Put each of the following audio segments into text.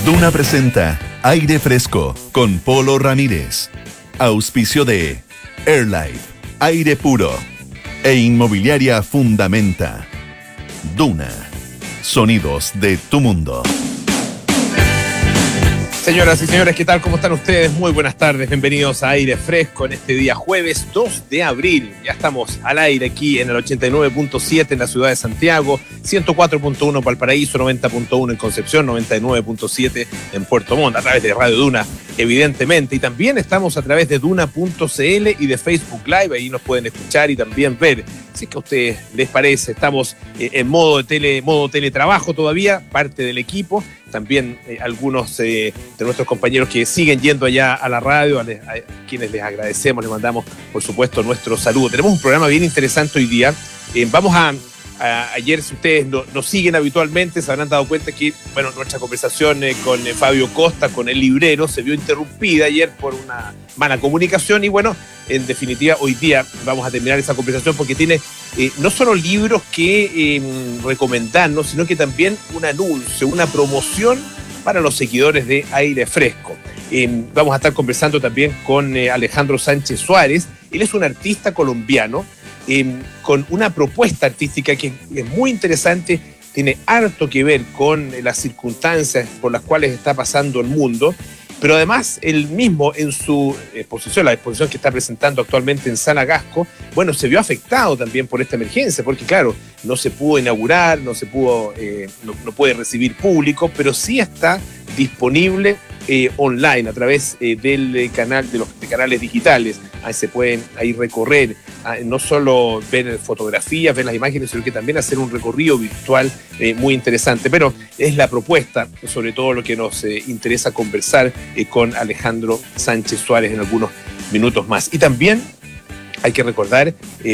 Duna presenta Aire Fresco con Polo Ramírez. Auspicio de Airlife, aire puro e Inmobiliaria Fundamenta. Duna, sonidos de tu mundo. Señoras y señores, ¿qué tal? ¿Cómo están ustedes? Muy buenas tardes, bienvenidos a Aire Fresco en este día jueves 2 de abril. Ya estamos al aire aquí en el 89.7 en la ciudad de Santiago, 104.1 Valparaíso, 90.1 en Concepción, 99.7 en Puerto Montt, a través de Radio Duna, evidentemente. Y también estamos a través de Duna.cl y de Facebook Live, ahí nos pueden escuchar y también ver. Si es que a ustedes les parece, estamos en modo teletrabajo todavía, parte del equipo. También algunos de nuestros compañeros que siguen yendo allá a la radio, a quienes les agradecemos, les mandamos, por supuesto, nuestro saludo. Tenemos un programa bien interesante hoy día. Ayer, si ustedes nos siguen habitualmente, se habrán dado cuenta que, bueno, nuestra conversación con Fabio Costa, con el librero, se vio interrumpida ayer por una mala comunicación y, bueno, en definitiva, hoy día vamos a terminar esa conversación porque tiene no solo libros que recomendarnos, sino que también un anuncio, una promoción para los seguidores de Aire Fresco. Vamos a estar conversando también con Alejandro Sánchez Suárez. Él es un artista colombiano con una propuesta artística que es muy interesante, tiene harto que ver con las circunstancias por las cuales está pasando el mundo, pero además él mismo en su exposición, la exposición que está presentando actualmente en Sala Gasco, bueno, se vio afectado también por esta emergencia, porque claro, no se pudo inaugurar, no puede recibir público, pero sí está disponible online a través del canal, de los canales digitales. Ahí se pueden recorrer, no solo ver fotografías, ver las imágenes, sino que también hacer un recorrido virtual muy interesante. Pero es la propuesta, sobre todo lo que nos interesa conversar con Alejandro Sánchez Suárez en algunos minutos más. Y también hay que recordar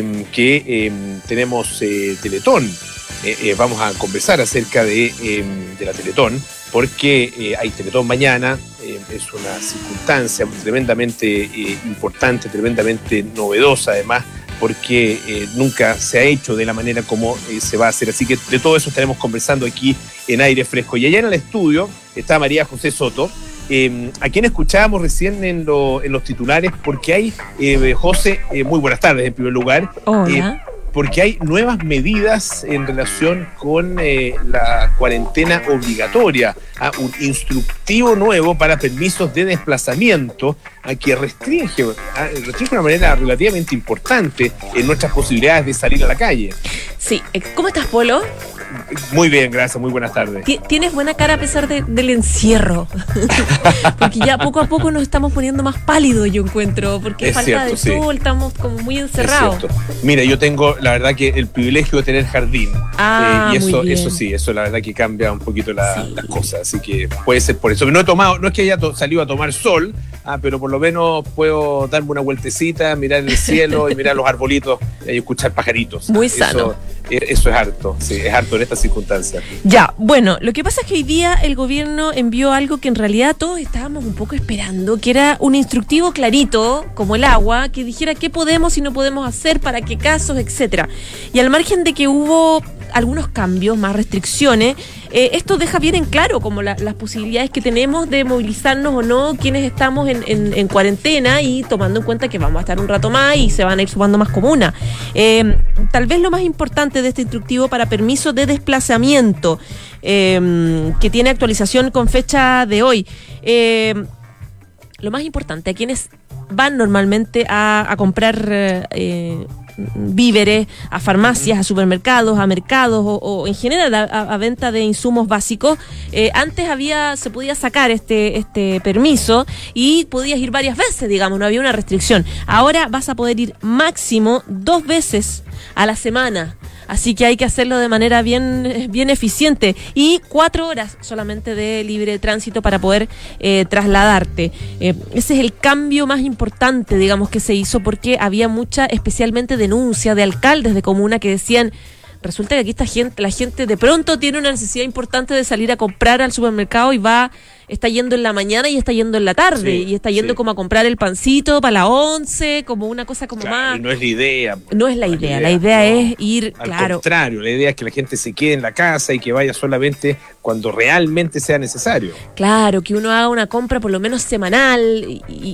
que tenemos Teletón. Vamos a conversar acerca de la Teletón, porque hay Teletón mañana. Es una circunstancia tremendamente importante, tremendamente novedosa además, porque nunca se ha hecho de la manera como se va a hacer. Así que de todo eso estaremos conversando aquí en Aire Fresco. Y allá en el estudio está María José Soto, a quien escuchábamos recién en los titulares, porque hay, José, muy buenas tardes en primer lugar. Hola. Porque hay nuevas medidas en relación con la cuarentena obligatoria, un instructivo nuevo para permisos de desplazamiento que restringe de una manera relativamente importante en nuestras posibilidades de salir a la calle. Sí, ¿cómo estás, Polo? Muy bien, gracias, muy buenas tardes. Tienes buena cara a pesar del encierro, porque ya poco a poco nos estamos poniendo más pálidos, yo encuentro, porque es falta cierto, de sol, estamos como muy encerrados. Mira, yo tengo la verdad que el privilegio de tener jardín, y eso la verdad que cambia un poquito las cosas, así que puede ser por eso. No es que haya salido a tomar sol, pero por lo menos puedo darme una vueltecita, mirar el cielo y mirar los arbolitos y escuchar pajaritos. Muy sano. Eso es harto, sí, es harto en estas circunstancias. Ya, bueno, lo que pasa es que hoy día el gobierno envió algo que en realidad todos estábamos un poco esperando, que era un instructivo clarito, como el agua, que dijera qué podemos y no podemos hacer, para qué casos, etcétera. Y al margen de que hubo algunos cambios, más restricciones, esto deja bien en claro como las posibilidades que tenemos de movilizarnos o no quienes estamos en cuarentena, y tomando en cuenta que vamos a estar un rato más y se van a ir sumando más comunas. Tal vez lo más importante de este instructivo para permiso de desplazamiento, que tiene actualización con fecha de hoy, lo más importante, a quienes van normalmente a comprar víveres, a farmacias, a supermercados, a mercados o en general a venta de insumos básicos. Antes se podía sacar este permiso y podías ir varias veces, digamos, no había una restricción. Ahora vas a poder ir máximo 2 veces a la semana. Así que hay que hacerlo de manera bien eficiente, y 4 horas solamente de libre tránsito para poder trasladarte. Ese es el cambio más importante, digamos, que se hizo, porque había mucha, especialmente denuncia de alcaldes de comuna que decían: resulta que aquí la gente de pronto tiene una necesidad importante de salir a comprar al supermercado y va está yendo en la mañana y está yendo en la tarde, y está yendo como a comprar el pancito para la 11, como una cosa como más... Y no es la idea. No es la idea es ir, al contrario, la idea es que la gente se quede en la casa y que vaya solamente cuando realmente sea necesario. Claro, que uno haga una compra por lo menos semanal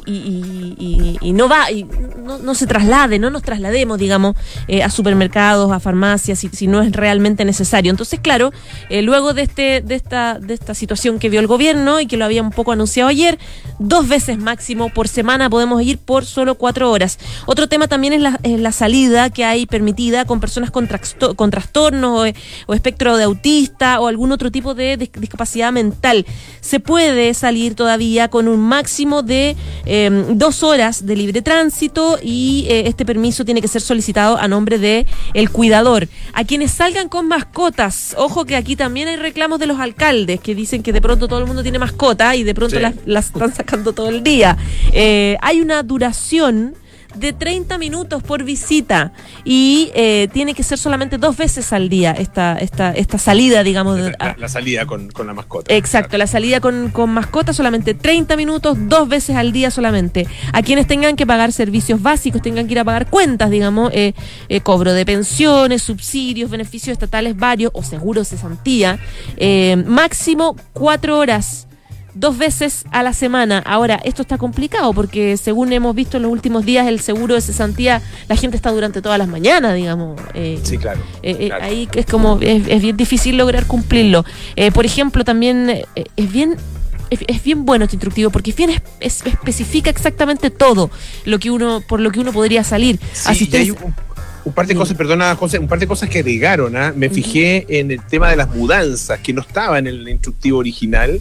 y no se traslade, no nos traslademos, digamos, a supermercados, a farmacias, si no es realmente necesario. Entonces, claro, luego de esta situación que vio el gobierno y que lo había un poco anunciado ayer, 2 veces máximo por semana podemos ir por solo 4 horas. Otro tema también es la salida que hay permitida con personas con trastornos o espectro de autista o algún otro tipo de discapacidad mental. Se puede salir todavía con un máximo de 2 horas de libre tránsito y este permiso tiene que ser solicitado a nombre de el cuidador. A quienes salgan con mascotas, ojo que aquí también hay reclamos de los alcaldes que dicen que de pronto todo el mundo tiene mascota y de pronto las están sacando todo el día. Hay una duración de 30 minutos por visita y tiene que ser solamente 2 veces al día esta salida, digamos. La salida con la mascota. Exacto, claro. La salida con mascota solamente 30 minutos, 2 veces al día solamente. A quienes tengan que pagar servicios básicos, tengan que ir a pagar cuentas, digamos, cobro de pensiones, subsidios, beneficios estatales varios o seguros de cesantía, máximo 4 horas. 2 veces a la semana. Ahora, esto está complicado porque según hemos visto en los últimos días, el seguro de cesantía, la gente está durante todas las mañanas, digamos. Sí, claro. Ahí es como, es bien difícil lograr cumplirlo. Por ejemplo, también es bien bueno este instructivo porque especifica exactamente todo por lo que uno podría salir. Sí, hay un par de cosas, perdona José, un par de cosas que agregaron. Me fijé en el tema de las mudanzas, que no estaba en el instructivo original.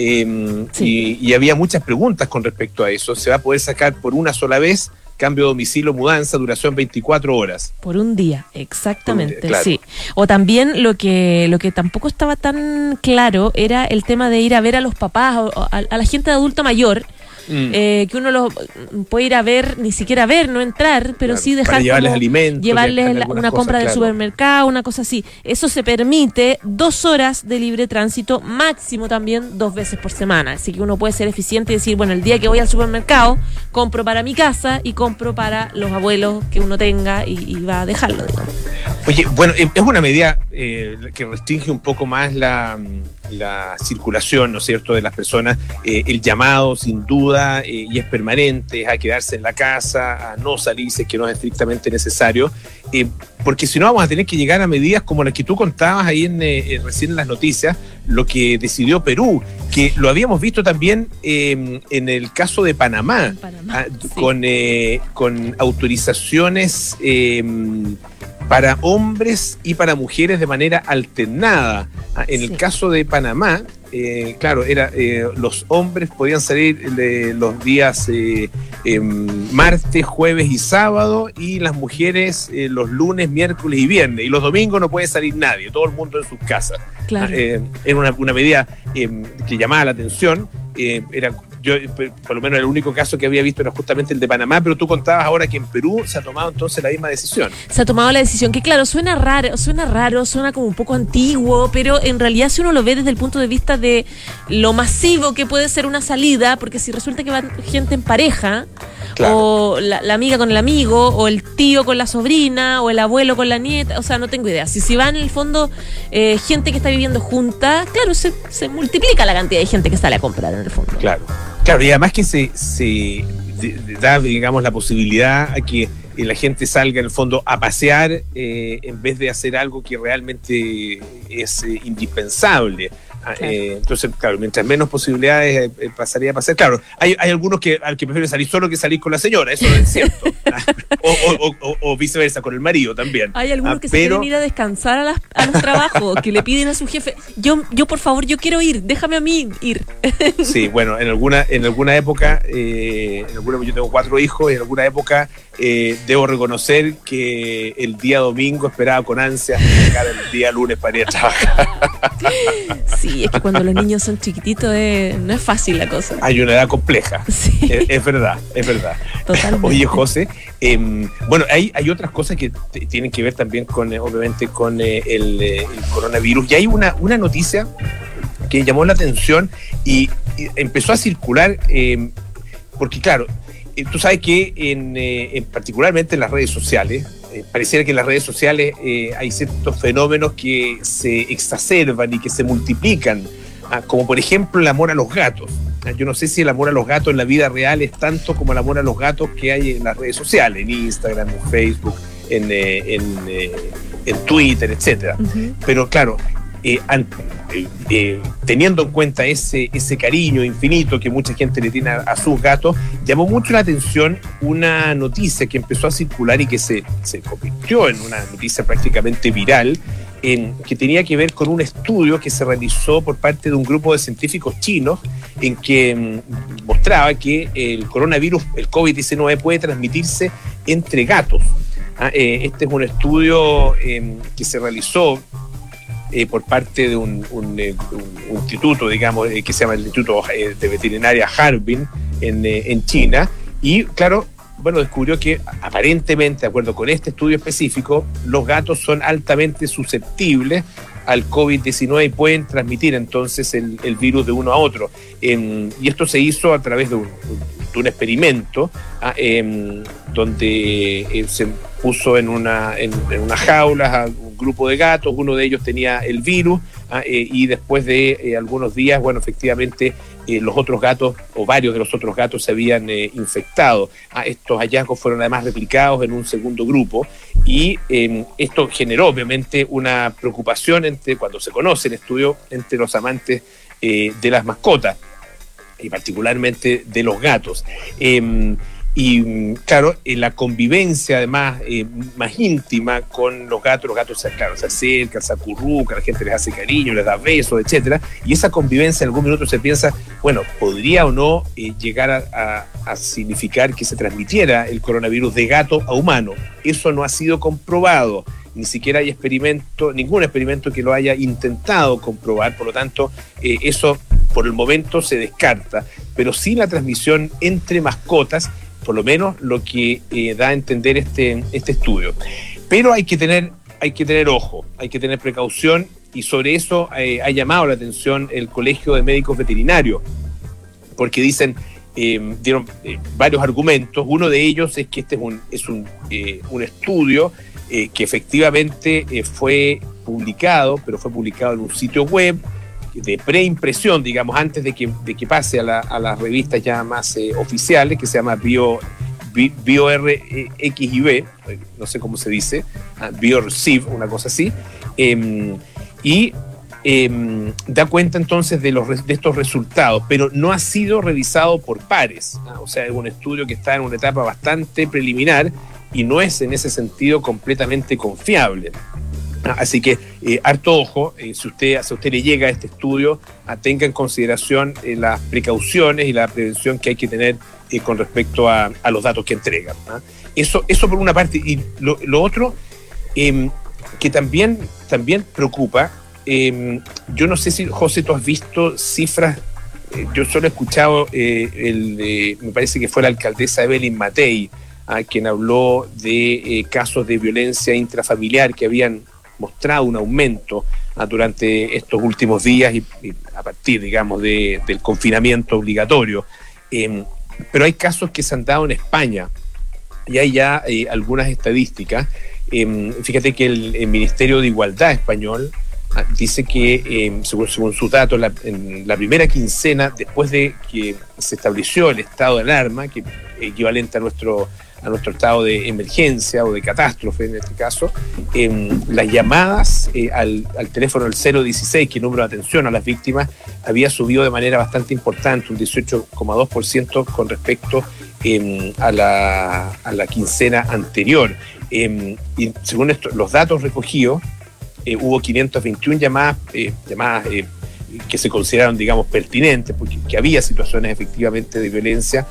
Y había muchas preguntas con respecto a eso. Se va a poder sacar por una sola vez, cambio de domicilio, mudanza, duración 24 horas. Por un día, exactamente, claro. Sí. O también lo que tampoco estaba tan claro era el tema de ir a ver a los papás o a la gente de adulto mayor. Que uno los puede ir a ver, ni siquiera ver, no entrar, pero sí dejar para llevarles alimentos, llevarles una compra del supermercado, una cosa así. Eso se permite 2 horas de libre tránsito, máximo también 2 veces por semana. Así que uno puede ser eficiente y decir, bueno, el día que voy al supermercado, compro para mi casa y compro para los abuelos que uno tenga y va a dejarlo, digamos. Oye, bueno, es una medida que restringe un poco más la circulación, ¿no es cierto?, de las personas. El llamado, sin duda, y es permanente, es a quedarse en la casa, a no salir si es que no es estrictamente necesario, porque si no vamos a tener que llegar a medidas como las que tú contabas ahí recién en las noticias, lo que decidió Perú, que lo habíamos visto también en el caso de Panamá, sí. Con autorizaciones para hombres y para mujeres de manera alternada. En el caso de Panamá, claro, los hombres podían salir los días martes, jueves y sábado, y las mujeres los lunes, miércoles y viernes, y los domingos no puede salir nadie, todo el mundo en sus casas. Claro. Era una medida que llamaba la atención. Yo, por lo menos, el único caso que había visto era justamente el de Panamá, pero tú contabas ahora que en Perú se ha tomado entonces la misma decisión. Se ha tomado la decisión, que claro, suena raro, suena como un poco antiguo, pero en realidad si uno lo ve desde el punto de vista de lo masivo que puede ser una salida, porque si resulta que va gente en pareja, claro, o la amiga con el amigo, o el tío con la sobrina, o el abuelo con la nieta, o sea, no tengo idea. Si va en el fondo gente que está viviendo junta, claro, se multiplica la cantidad de gente que sale a comprar en el fondo. Claro, y además que se da, digamos, la posibilidad a que la gente salga en el fondo a pasear en vez de hacer algo que realmente es indispensable. Claro. Entonces, claro, mientras menos posibilidades pasaría a pasear. Claro, hay algunos que prefieren salir solo que salir con la señora, eso no es cierto. o viceversa, con el marido también. Hay algunos que se quieren ir a descansar a los trabajos, que le piden a su jefe, yo por favor, yo quiero ir, déjame a mí ir. Sí, bueno, en alguna época, yo tengo 4 hijos, y en alguna época debo reconocer que el día domingo esperaba con ansias llegar el día lunes para ir a trabajar. Sí, es que cuando los niños son chiquititos no es fácil la cosa. Hay una edad compleja. Sí. Es verdad. Totalmente. Oye, José, bueno, hay otras cosas que tienen que ver también obviamente con el coronavirus. Y hay una noticia que llamó la atención y empezó a circular, porque claro, tú sabes que particularmente en las redes sociales, pareciera que en las redes sociales hay ciertos fenómenos que se exacerban y que se multiplican, como por ejemplo el amor a los gatos. Yo no sé si el amor a los gatos en la vida real es tanto como el amor a los gatos que hay en las redes sociales, en Instagram, en Facebook, en Twitter, etcétera. Uh-huh. Pero claro, teniendo en cuenta ese cariño infinito que mucha gente le tiene a sus gatos, llamó mucho la atención una noticia que empezó a circular y que se convirtió en una noticia prácticamente viral, que tenía que ver con un estudio que se realizó por parte de un grupo de científicos chinos en que mostraba que el coronavirus, el COVID-19, puede transmitirse entre gatos. Este es un estudio que se realizó por parte de un instituto, digamos, que se llama el Instituto de Veterinaria Harbin en China, y claro, bueno, descubrió que aparentemente, de acuerdo con este estudio específico, los gatos son altamente susceptibles al COVID-19 y pueden transmitir entonces el virus de uno a otro. Y esto se hizo a través de un experimento donde se puso en una jaula a un grupo de gatos, uno de ellos tenía el virus, y después de algunos días, bueno, efectivamente los otros gatos o varios de los otros gatos se habían infectado. Estos hallazgos fueron además replicados en un segundo grupo y esto generó obviamente una preocupación cuando se conoce el estudio entre los amantes de las mascotas y particularmente de los gatos. Y claro, la convivencia además más íntima con los gatos se acercan, se acurrucan, la gente les hace cariño, les da besos, etcétera, y esa convivencia en algún minuto se piensa, bueno, podría o no llegar a significar que se transmitiera el coronavirus de gato a humano. Eso no ha sido comprobado, ni siquiera hay ningún experimento que lo haya intentado comprobar, por lo tanto, eso por el momento se descarta, pero sí la transmisión entre mascotas, por lo menos lo que da a entender este estudio. Pero hay que tener ojo, hay que tener precaución, y sobre eso ha llamado la atención el Colegio de Médicos Veterinarios, porque dieron varios argumentos. Uno de ellos es que este es un estudio que efectivamente fue publicado, pero fue publicado en un sitio web de preimpresión, digamos, antes de que pase a las revistas ya más oficiales, que se llama BioRxiv, no sé cómo se dice, BioRxiv, una cosa así, y da cuenta entonces de estos resultados, pero no ha sido revisado por pares, o sea, es un estudio que está en una etapa bastante preliminar y no es en ese sentido completamente confiable. Así que harto ojo, si a usted le llega a este estudio, tenga en consideración las precauciones y la prevención que hay que tener con respecto a los datos que entregan. Eso por una parte. Y lo otro que también preocupa, yo no sé si, José, tú has visto cifras, yo solo he escuchado me parece que fue la alcaldesa Evelyn Matei, quien habló de casos de violencia intrafamiliar que habían mostrado un aumento durante estos últimos días y a partir, digamos, del confinamiento obligatorio. Pero hay casos que se han dado en España y hay ya algunas estadísticas. Fíjate que el Ministerio de Igualdad español dice que, según sus datos, en la primera quincena, después de que se estableció el estado de alarma, que es equivalente a nuestro estado de emergencia o de catástrofe en este caso, las llamadas al teléfono del 016, que es el número de atención a las víctimas, había subido de manera bastante importante, un 18,2% con respecto a la quincena anterior. Y según los datos recogidos, hubo 521 llamadas que se consideraron, digamos, pertinentes, porque que había situaciones efectivamente de violencia,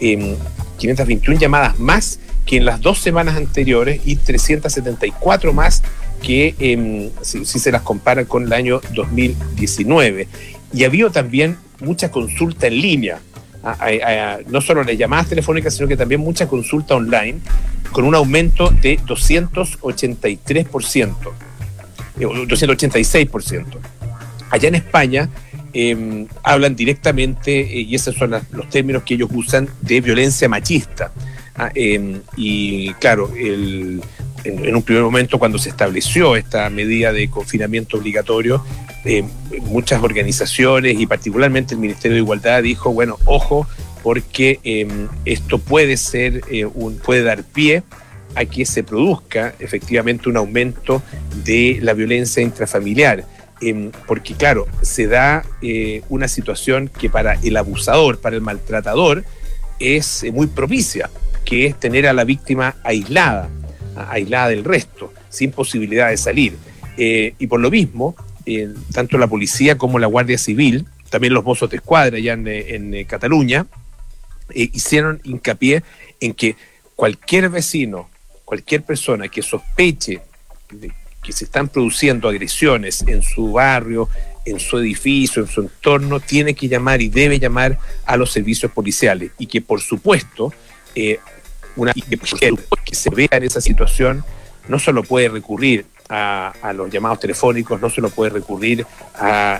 521 llamadas más que en las 2 semanas anteriores y 374 más que si se las compara con el año 2019. Y había también mucha consulta en línea, no solo las llamadas telefónicas, sino que también mucha consulta online, con un aumento de 286%. Allá en España, hablan directamente, y esos son los términos que ellos usan, de violencia machista. Y claro, en un primer momento, cuando se estableció esta medida de confinamiento obligatorio, muchas organizaciones y particularmente el Ministerio de Igualdad dijo, bueno, ojo, porque esto puede dar pie a que se produzca efectivamente un aumento de la violencia intrafamiliar. Porque claro, se da una situación que para el abusador, para el maltratador, es muy propicia, que es tener a la víctima aislada del resto, sin posibilidad de salir. Y por lo mismo, tanto la policía como la Guardia Civil, también los Mossos de Escuadra allá en Cataluña, hicieron hincapié en que cualquier vecino, cualquier persona que sospeche que se están produciendo agresiones en su barrio, en su edificio, en su entorno, tiene que llamar y debe llamar a los servicios policiales. Y que, por supuesto, que se vea en esa situación, no solo puede recurrir a los llamados telefónicos, no solo puede recurrir a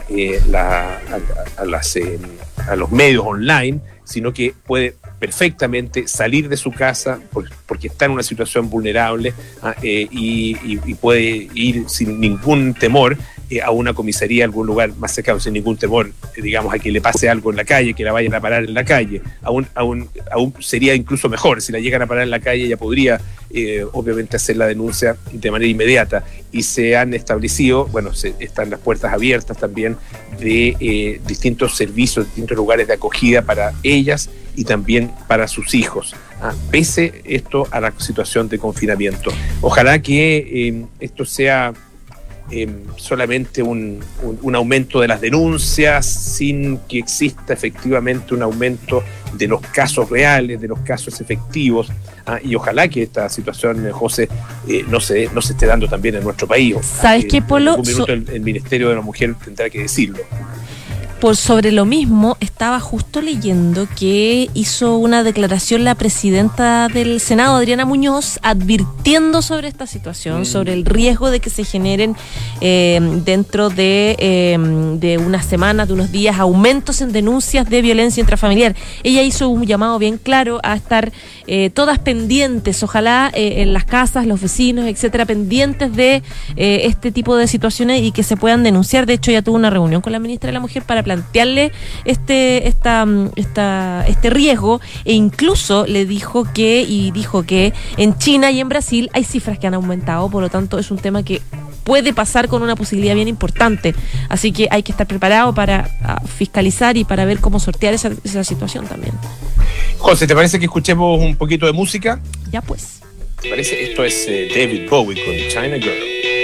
los medios online, sino que puede perfectamente salir de su casa porque está en una situación vulnerable, y puede ir sin ningún temor a una comisaría, a algún lugar más cercano, sin ningún temor, digamos, a que le pase algo en la calle, que la vayan a parar en la calle. Aún sería incluso mejor, si la llegan a parar en la calle, ella podría obviamente hacer la denuncia de manera inmediata. Y se han establecido, están las puertas abiertas también de distintos servicios, distintos lugares de acogida para ellas y también para sus hijos, pese esto a la situación de confinamiento. Ojalá que esto sea solamente un aumento de las denuncias, sin que exista efectivamente un aumento de los casos reales, de los casos efectivos, y ojalá que esta situación, José, no se esté dando también en nuestro país. ¿Sabes qué, Polo? En algún minuto el Ministerio de la Mujer tendrá que decirlo. Sobre lo mismo, estaba justo leyendo que hizo una declaración la presidenta del Senado, Adriana Muñoz, advirtiendo sobre esta situación, sobre el riesgo de que se generen dentro de unas semanas, de unos días, aumentos en denuncias de violencia intrafamiliar. Ella hizo un llamado bien claro a estar todas pendientes, ojalá en las casas, los vecinos, etcétera, pendientes de este tipo de situaciones y que se puedan denunciar. De hecho, ya tuvo una reunión con la ministra de la Mujer para plantearle este riesgo, e incluso dijo que en China y en Brasil hay cifras que han aumentado, por lo tanto es un tema que puede pasar con una posibilidad bien importante, así que hay que estar preparado para fiscalizar y para ver cómo sortear esa situación también. José, ¿te parece que escuchemos un poquito de música? Ya pues. ¿Te parece? Esto es David Bowie con China Girl.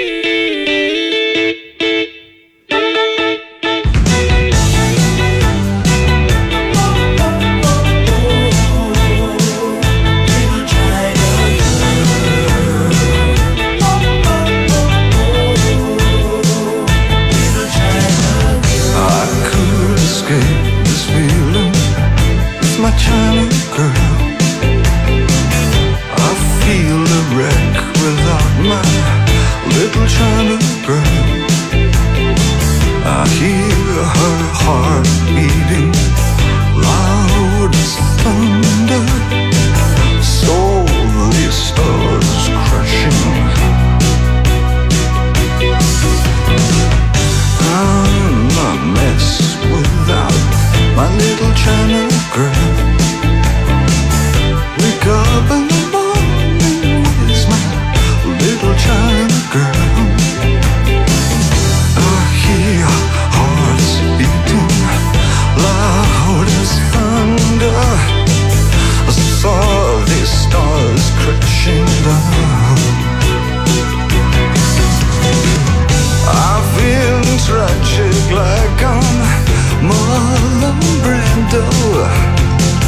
China girl, I feel a wreck without my little China girl. I hear her heart beating loud as thunder, slowly stars crashing. I'm a mess without my little China girl. Wake up in the morning, where's my little China girl? I hear hearts beating loud as thunder. I saw these stars crashing down. I feel tragic like I'm Marlon Brando.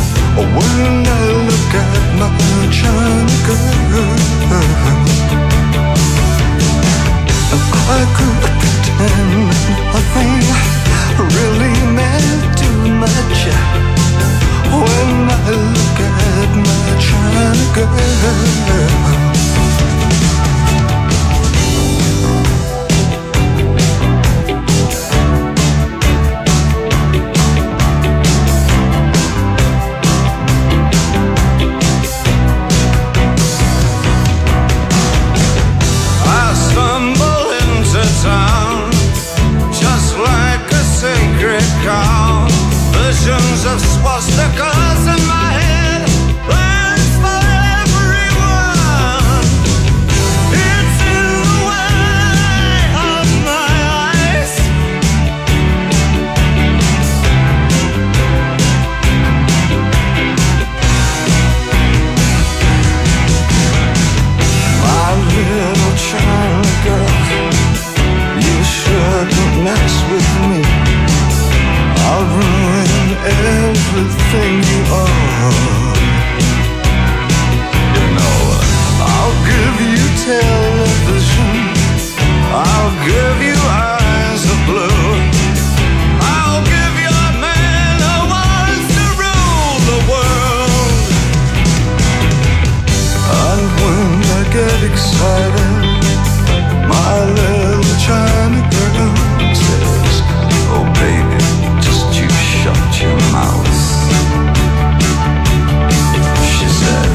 swastikas in my head, plans for everyone. It's in the way of my eyes. My little China girl, you shouldn't mess with me. I'll ruin everything you are. You know, I'll give you television, I'll give you eyes of blue, I'll give you a man who wants to rule the world. And when I get excited, my little China girl says, oh baby, just you shut your mouth. She said,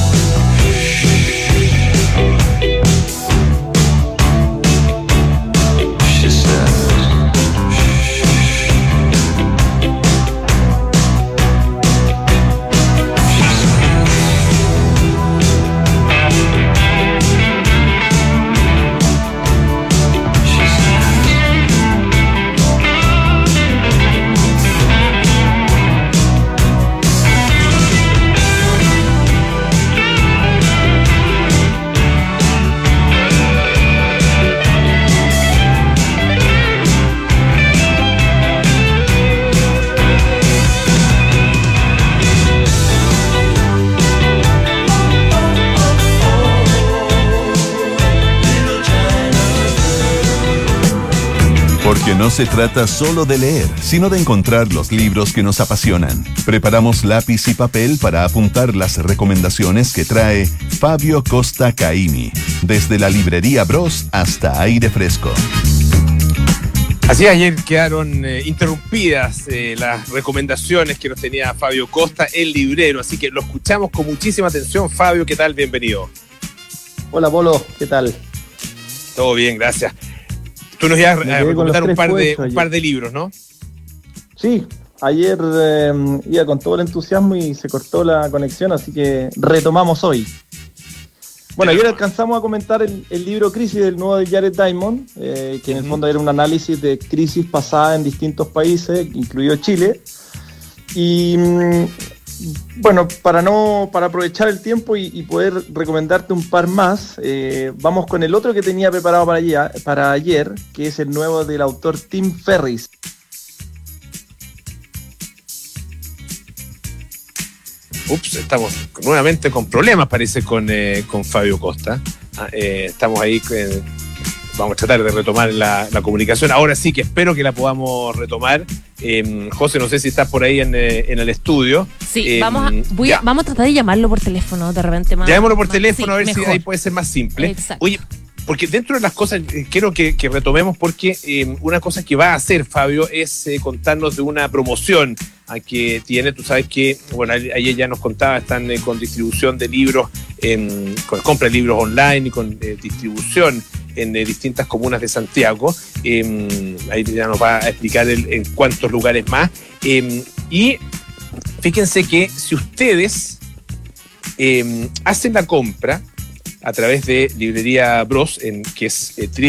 she said, Porque no se trata solo de leer, sino de encontrar los libros que nos apasionan. Preparamos lápiz y papel para apuntar las recomendaciones que trae Fabio Costa Caimi, desde la librería Bros hasta Aire Fresco. Así ayer quedaron interrumpidas las recomendaciones que nos tenía Fabio Costa, el librero, así que lo escuchamos con muchísima atención. Fabio, ¿qué tal? Bienvenido. Hola Polo, ¿qué tal? Todo bien, gracias. Tú nos ibas a recomendar un par de libros, ¿no? Sí, ayer iba con todo el entusiasmo y se cortó la conexión, así que retomamos hoy. Bueno, ayer alcanzamos a comentar el libro Crisis del nuevo de Jared Diamond, que en el fondo era un análisis de crisis pasada en distintos países, incluido Chile. Y bueno, para aprovechar el tiempo y poder recomendarte un par más, vamos con el otro que tenía preparado para ayer, que es el nuevo del autor Tim Ferriss. Estamos nuevamente con problemas, parece, con Fabio Costa. Estamos ahí, vamos a tratar de retomar la comunicación. Ahora sí que espero que la podamos retomar. José, no sé si estás por ahí en el estudio. Sí, vamos a tratar de llamarlo por teléfono de repente más. Llamémoslo por teléfono, a ver mejor. si ahí puede ser más simple. Exacto. Oye, porque dentro de las cosas quiero que retomemos, porque una cosa que va a hacer Fabio es contarnos de una promoción que tiene. Tú sabes que, bueno, ayer ya nos contaba, están con distribución de libros, con compra de libros online y con distribución en distintas comunas de Santiago. Ahí ya nos va a explicar en cuántos lugares más. Y fíjense que si ustedes hacen la compra a través de Librería Bros, que es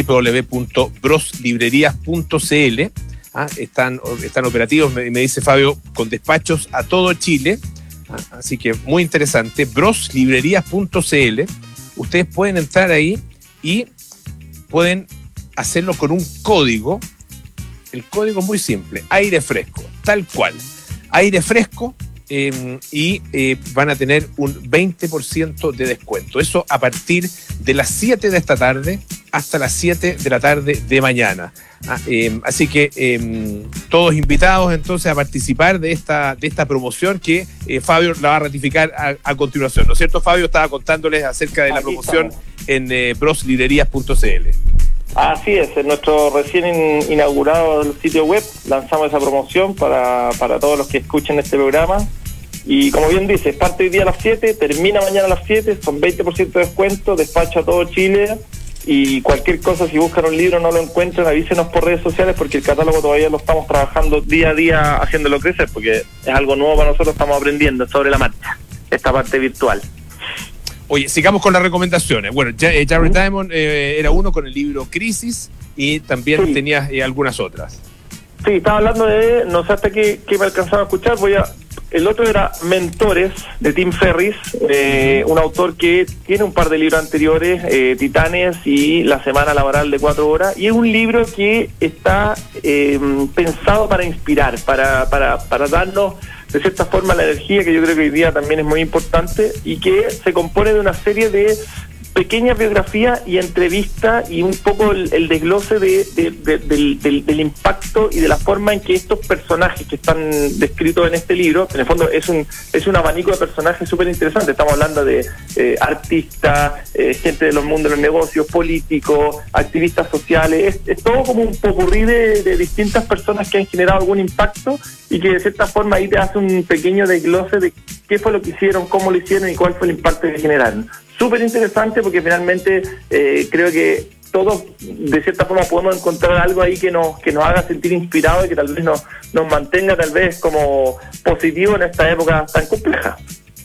www.broslibrerías.cl, están operativos, me dice Fabio, con despachos a todo Chile. Así que muy interesante. Broslibrerías.cl. Ustedes pueden entrar ahí y pueden hacerlo con un código. El código es muy simple: aire fresco, tal cual. Aire fresco. Y van a tener un 20% de descuento. Eso a partir de las 7 de esta tarde hasta las 7 de la tarde de mañana. Así que todos invitados entonces a participar de esta promoción que Fabio la va a ratificar a continuación. ¿No es cierto, Fabio? Estaba contándoles acerca de la promoción en broslibrerías.cl. Así es, en nuestro recién inaugurado sitio web lanzamos esa promoción para todos los que escuchen este programa. Y como bien dices, parte hoy día a las 7, termina mañana a las 7, son 20% de descuento, despacho a todo Chile. y cualquier cosa, si buscan un libro no lo encuentran, avísenos por redes sociales, porque el catálogo todavía lo estamos trabajando día a día, haciéndolo crecer, porque es algo nuevo para nosotros, estamos aprendiendo sobre la marcha, esta parte virtual. Oye, sigamos con las recomendaciones. Bueno, Jared Diamond era uno con el libro Crisis y también tenías algunas otras. Sí, estaba hablando de, no sé hasta qué me alcanzaba a escuchar, el otro era Mentores, de Tim Ferriss, un autor que tiene un par de libros anteriores, Titanes y La Semana Laboral de 4 horas, y es un libro que está pensado para inspirar, para darnos de cierta forma la energía, que yo creo que hoy día también es muy importante, y que se compone de una serie de pequeñas biografías y entrevistas y un poco el desglose del impacto y de la forma en que estos personajes que están descritos en este libro, en el fondo es un abanico de personajes súper interesante. Estamos hablando de artistas, gente de los mundos de los negocios, políticos, activistas sociales, es todo como un popurrí de distintas personas que han generado algún impacto y que de cierta forma ahí te hace un pequeño desglose de qué fue lo que hicieron, cómo lo hicieron y cuál fue el impacto que generaron. Súper interesante, porque finalmente creo que todos de cierta forma podemos encontrar algo ahí que nos haga sentir inspirados y que tal vez nos mantenga tal vez como positivo en esta época tan compleja.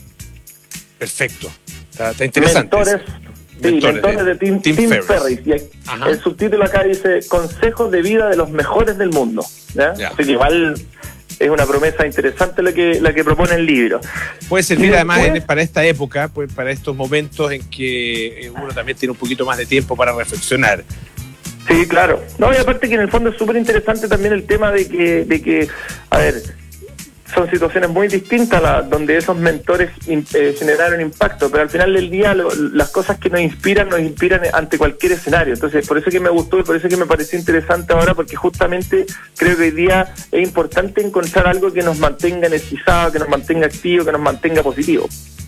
Perfecto, está interesante. Mentores de Tim Ferriss. Y el subtítulo acá dice Consejos de vida de los mejores del mundo, ¿ya? Así que igual es una promesa interesante la que propone el libro. Puede servir además para esta época, pues, para estos momentos en que uno también tiene un poquito más de tiempo para reflexionar. Sí, claro. No, y aparte que en el fondo es súper interesante también el tema de que, a ver, son situaciones muy distintas donde esos mentores generaron impacto, pero al final del día las cosas que nos inspiran ante cualquier escenario. Entonces, por eso que me gustó y por eso que me pareció interesante ahora, porque justamente creo que hoy día es importante encontrar algo que nos mantenga energizado, que nos mantenga activo, que nos mantenga positivo.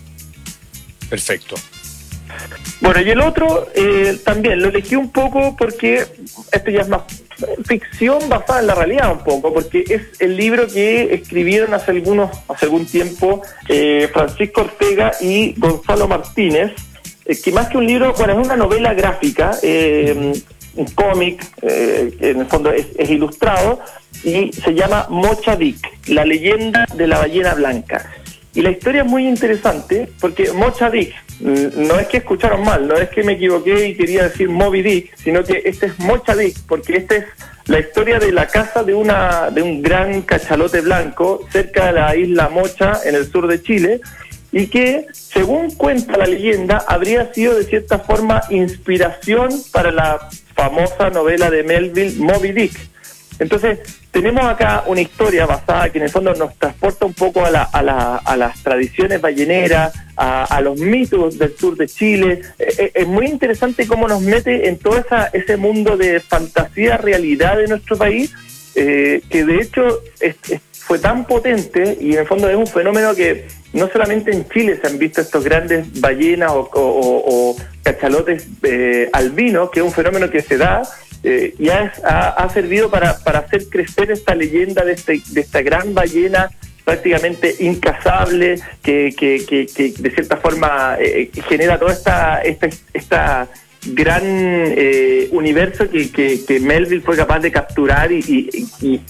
Perfecto. Bueno, y el otro también lo elegí un poco porque esto ya es más ficción basada en la realidad un poco, porque es el libro que escribieron hace algún tiempo Francisco Ortega y Gonzalo Martínez, que más que un libro, bueno, es una novela gráfica, un cómic, que en el fondo es ilustrado, y se llama Mocha Dick, la leyenda de la ballena blanca. Y la historia es muy interesante porque Mocha Dick, no es que escucharon mal, no es que me equivoqué y quería decir Moby Dick, sino que este es Mocha Dick, porque esta es la historia de la caza de un gran cachalote blanco cerca de la isla Mocha, en el sur de Chile, y que, según cuenta la leyenda, habría sido de cierta forma inspiración para la famosa novela de Melville, Moby Dick. Entonces, tenemos acá una historia basada que en el fondo nos transporta un poco a las tradiciones balleneras, a los mitos del sur de Chile. Es muy interesante cómo nos mete en todo ese mundo de fantasía, realidad de nuestro país, que de hecho fue tan potente, y en el fondo es un fenómeno que no solamente en Chile se han visto estos grandes ballenas o cachalotes albinos, que es un fenómeno que se da, y ha servido para hacer crecer esta leyenda de esta gran ballena prácticamente incazable, que de cierta forma genera toda esta gran universo que Melville fue capaz de capturar y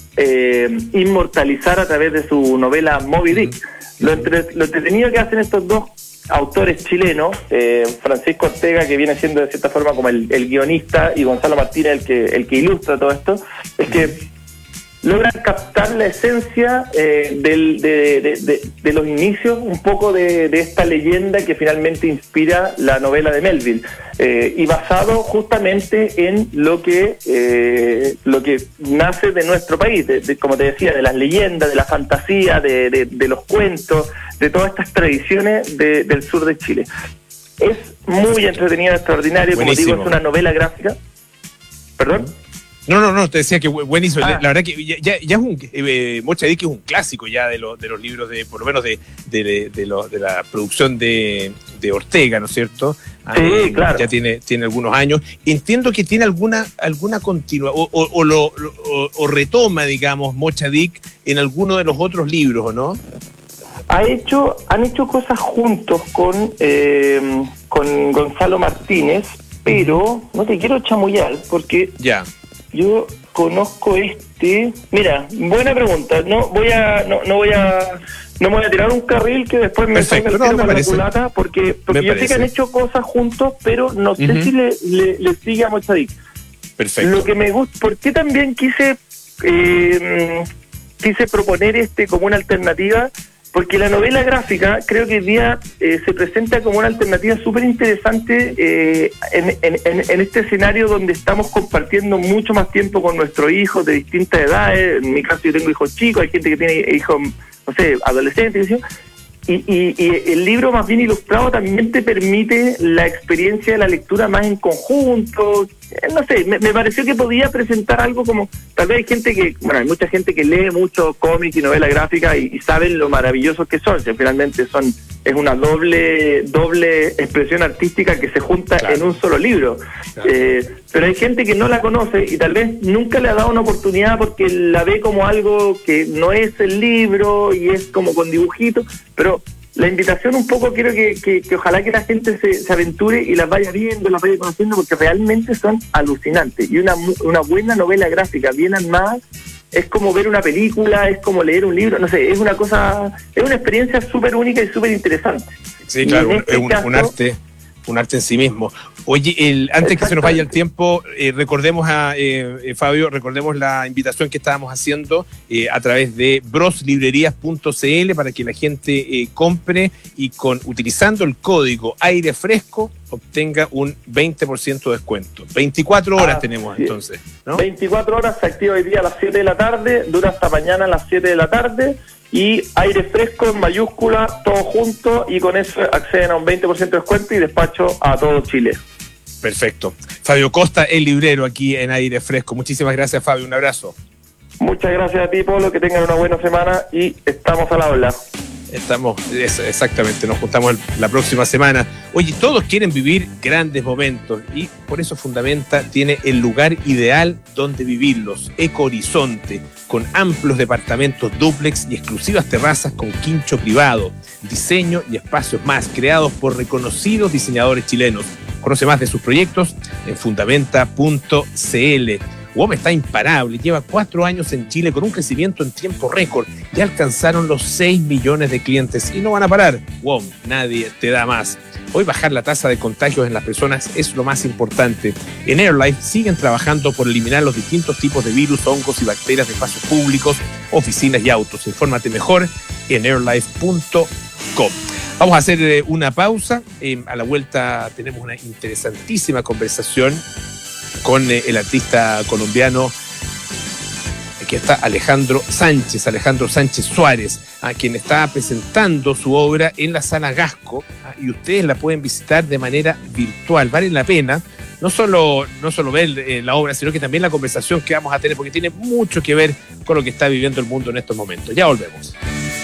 inmortalizar a través de su novela Moby Dick. Lo entretenido que hacen estos dos autores chilenos, Francisco Ortega, que viene siendo de cierta forma como el guionista, y Gonzalo Martínez el que ilustra todo esto, es que logran captar la esencia de los inicios un poco de esta leyenda que finalmente inspira la novela de Melville, y basado justamente en lo que nace de nuestro país, como te decía, de las leyendas, de la fantasía, de los cuentos, de todas estas tradiciones del sur de Chile. Es muy entretenido, extraordinario. Buenísimo. Como digo, es una novela gráfica. ¿Perdón? No, te decía que buenísimo. La verdad que ya es Mocha Dick es un clásico ya de los libros, por lo menos de la producción de Ortega, ¿no es cierto? Sí, claro. Ya tiene algunos años. Entiendo que tiene alguna continua o retoma, digamos, Mocha Dick en alguno de los otros libros, ¿o no? Han hecho cosas juntos con Gonzalo Martínez, pero no te quiero chamullar porque Ya. yo conozco Mira, buena pregunta. No me voy a tirar un carril que después me Perfecto, salga el tiro me por la parece. culata, porque Me yo sé que han parece. hecho cosas juntos, pero no sé si le sigue a Mochadic. Perfecto. Lo que me gusta, porque también quise proponer como una alternativa, porque la novela gráfica creo que hoy día se presenta como una alternativa súper interesante en este escenario donde estamos compartiendo mucho más tiempo con nuestros hijos de distintas edades. En mi caso yo tengo hijos chicos, hay gente que tiene hijos, no sé, adolescentes, ¿sí? Y el libro más bien ilustrado también te permite la experiencia de la lectura más en conjunto. No sé, me pareció que podía presentar algo como, tal vez hay gente que, bueno, hay mucha gente que lee mucho cómic y novela gráfica y saben lo maravillosos que son, que finalmente es una doble expresión artística que se junta en un solo libro. Claro. Pero hay gente que no la conoce y tal vez nunca le ha dado una oportunidad porque la ve como algo que no es el libro y es como con dibujitos, pero la invitación un poco quiero que ojalá que la gente se aventure y las vaya viendo, las vaya conociendo, porque realmente son alucinantes. Y una buena novela gráfica bien armada es como ver una película, es como leer un libro, no sé, es una experiencia súper única y súper interesante. Sí, claro, en este es un arte en sí mismo. Oye, antes que se nos vaya el tiempo, recordemos Fabio, recordemos la invitación que estábamos haciendo a través de broslibrerías.cl para que la gente compre y utilizando el código aire fresco obtenga un 20% de descuento. 24 horas tenemos entonces, ¿no? 24 horas, se activa hoy día a las 7 de la tarde, dura hasta mañana a las 7 de la tarde. Y aire fresco en mayúscula, todo junto, y con eso acceden a un 20% de descuento y despacho a todo Chile. Perfecto. Fabio Costa, el librero aquí en Aire Fresco. Muchísimas gracias, Fabio. Un abrazo. Muchas gracias a ti, Pablo, que tengan una buena semana y estamos a la habla. Exactamente, nos juntamos la próxima semana. Oye, todos quieren vivir grandes momentos y por eso Fundamenta tiene el lugar ideal donde vivirlos, Eco Horizonte, con amplios departamentos dúplex y exclusivas terrazas con quincho privado, diseño y espacios más creados por reconocidos diseñadores chilenos. Conoce más de sus proyectos en fundamenta.cl. WOM está imparable, lleva 4 años en Chile con un crecimiento en tiempo récord. Ya alcanzaron los 6 millones de clientes y no van a parar. WOM, nadie te da más. Hoy bajar la tasa de contagios en las personas es lo más importante. En AirLife siguen trabajando por eliminar los distintos tipos de virus, hongos y bacterias de espacios públicos, oficinas y autos. Infórmate mejor en airlife.com. Vamos a hacer una pausa. A la vuelta tenemos una interesantísima conversación con el artista colombiano que está Alejandro Sánchez Suárez, a quien está presentando su obra en la Sala Gasco, y ustedes la pueden visitar de manera virtual. Vale la pena no solo ver la obra, sino que también la conversación que vamos a tener, porque tiene mucho que ver con lo que está viviendo el mundo en estos momentos. Ya volvemos.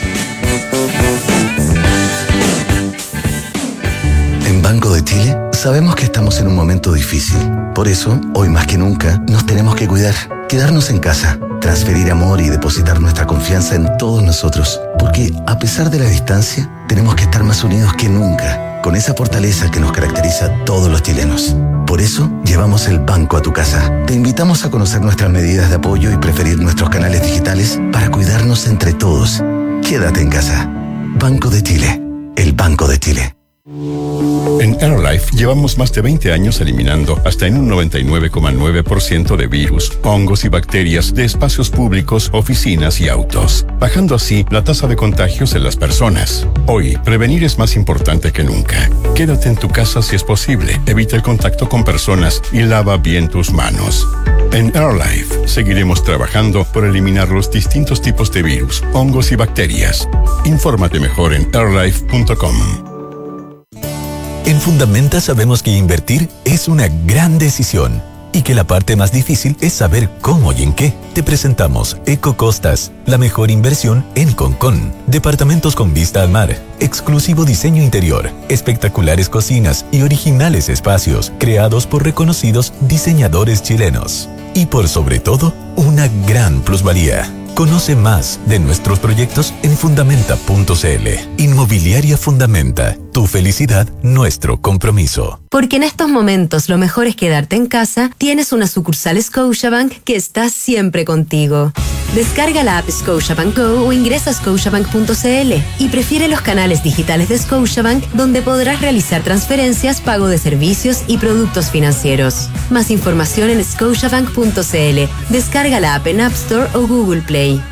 En Banco de Chile sabemos que estamos en un momento difícil. Por eso, hoy más que nunca, nos tenemos que cuidar, quedarnos en casa, transferir amor y depositar nuestra confianza en todos nosotros. Porque, a pesar de la distancia, tenemos que estar más unidos que nunca, con esa fortaleza que nos caracteriza a todos los chilenos. Por eso, llevamos el banco a tu casa. Te invitamos a conocer nuestras medidas de apoyo y preferir nuestros canales digitales para cuidarnos entre todos. Quédate en casa. Banco de Chile. El Banco de Chile. En AirLife llevamos más de 20 años eliminando hasta en un 99,9% de virus, hongos y bacterias de espacios públicos, oficinas y autos, bajando así la tasa de contagios en las personas. Hoy, prevenir es más importante que nunca. Quédate en tu casa si es posible, evita el contacto con personas y lava bien tus manos. En AirLife seguiremos trabajando por eliminar los distintos tipos de virus, hongos y bacterias. Infórmate mejor en airlife.com. En Fundamenta sabemos que invertir es una gran decisión y que la parte más difícil es saber cómo y en qué. Te presentamos Eco Costas, la mejor inversión en Concón. Departamentos con vista al mar, exclusivo diseño interior, espectaculares cocinas y originales espacios creados por reconocidos diseñadores chilenos. Y por sobre todo, una gran plusvalía. Conoce más de nuestros proyectos en fundamenta.cl. Inmobiliaria Fundamenta. Tu felicidad, nuestro compromiso. Porque en estos momentos lo mejor es quedarte en casa, tienes una sucursal Scotiabank que está siempre contigo. Descarga la app Scotiabank Go o ingresa a scotiabank.cl y prefiere los canales digitales de Scotiabank, donde podrás realizar transferencias, pago de servicios y productos financieros. Más información en scotiabank.cl. Descarga la app en App Store o Google Play.